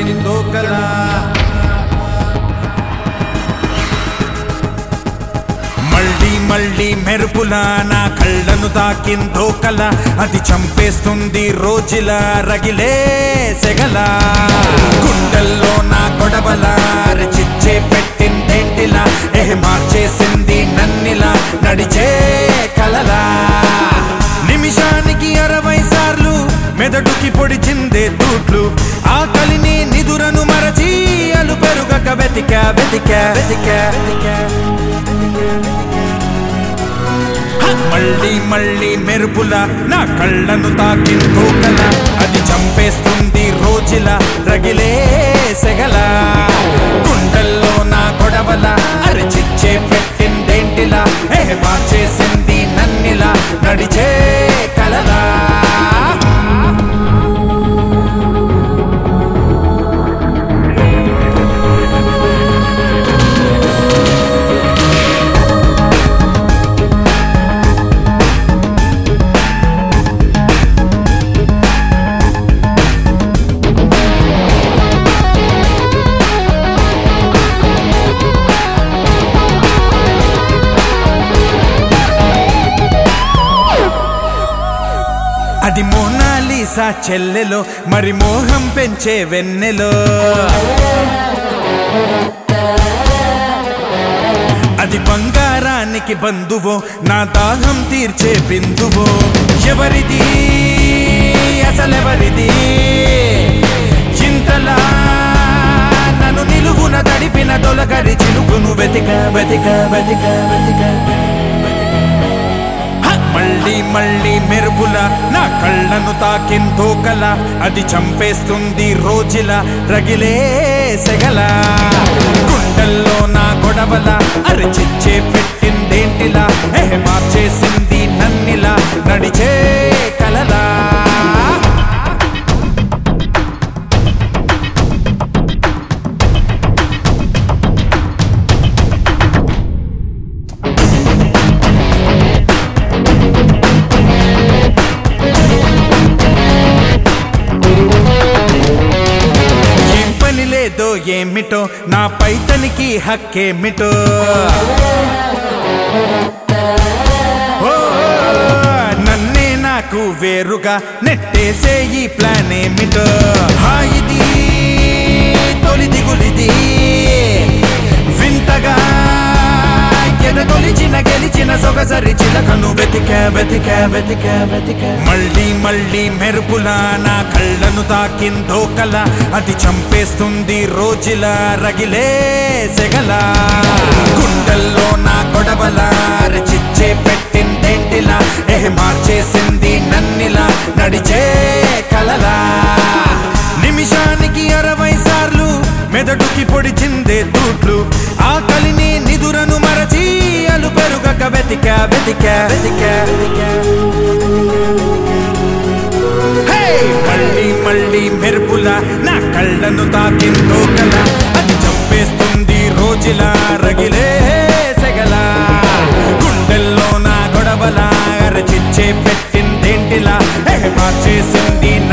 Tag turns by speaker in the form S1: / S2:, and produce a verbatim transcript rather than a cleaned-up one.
S1: తాకిందో కదా మళ్ళీ మళ్ళీ మెరుపులా నా కళ్ళను తాకిందో కల అది చంపేస్తుంది రోజులా రగిలే సెగల గుండెల్లో నా గొడవల చిచ్చే పెట్టిందేంటిలా ఏ మార్చేసింది నన్నిలా నడిచే కలలా నిమిషానికి అరవై సార్లు మెదడుకి పొడిచిందే తూట్లు ఆ కలిని నిదురను మరచి అలు పెరుగక వెతిక వెతిక వెతిక మళ్ళీ మళ్ళీ మెరుపులా నా కళ్ళను తాకిందో కల అది చంపేస్తుంది రోజులా రగిలే సెగల గుండెల్లో నా గొడవల అరి చిచ్చే పెట్టిందేంటిలా ఏ మార్చేసింది నన్నిలా నడిచే కలలా అది మోనాలిసా చెల్లెలో మరి మోహం పెంచే వెన్నెలో అది బంగారానికి బంధువో నా దాహం తీర్చే బిందువో ఎవరిది అసలెవరిది చింతలా నన్ను నిలువున తడిపిన తొలకరి చినుకును వెతిక వెతిక వెతిక వెతిక మళ్ళీ మళ్ళీ మెరుపులా నా కళ్ళను తాకిందో కల అది చంపేస్తుంది రోజులా రగిలే సెగల గుండెల్లో నా గొడవల అరి చిచ్చే పెట్టిందేంటిలా ఏ మార్చేసింది నన్నిలా నడిచే కలలా లేదో ఏమిటో నా పైతనికి హక్కేమిటో నన్నే నాకు వేరుగా నెట్టేసే ఈ ప్లాన్ ఏమిటో హాయిది తొలి దిగులిది వింతగా ఎదగొలిచిన గెలిచిన సొగసరి చిలకను వెతిక వెతిక వెతిక వెతిక మళ్ళీ మళ్ళీ మెరుపులా నా కళ్ళను తాకిందో కల అది చంపేస్తుంది రోజులా రగిలే సెగల గుండెల్లో నా గొడవల చిచ్చే పెట్టిందేంటిలా ఏ మార్చేసింది నన్నిలా నడిచే కలలా నిమిషానికి అరవై సార్లు మెదడుకి పొడిచిందే తూట్లు ఆ కలిని నిదురను మరచి అలు పెరుగక వెతిక వెతిక వెతిక మళ్ళీ మళ్ళీ మెరుపులా నా కళ్ళను తాకిందో కల అది చంపేస్తుంది రోజులా రగిలే సెగల గుండెల్లో నా గొడవల అరచిచ్చే పెట్టిందేంటిలా ఏ మార్చేసింది